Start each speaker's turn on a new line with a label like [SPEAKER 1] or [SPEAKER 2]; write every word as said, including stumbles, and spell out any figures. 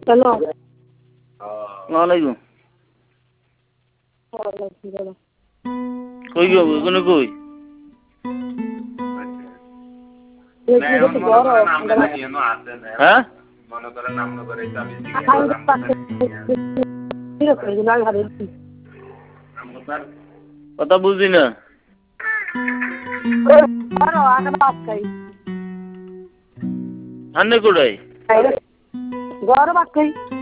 [SPEAKER 1] hello
[SPEAKER 2] ওয়ালাইকুম কই গো কোন কই হ্যাঁ কথা বুঝি না আন্নে কোড়াই
[SPEAKER 1] গরম আজকাই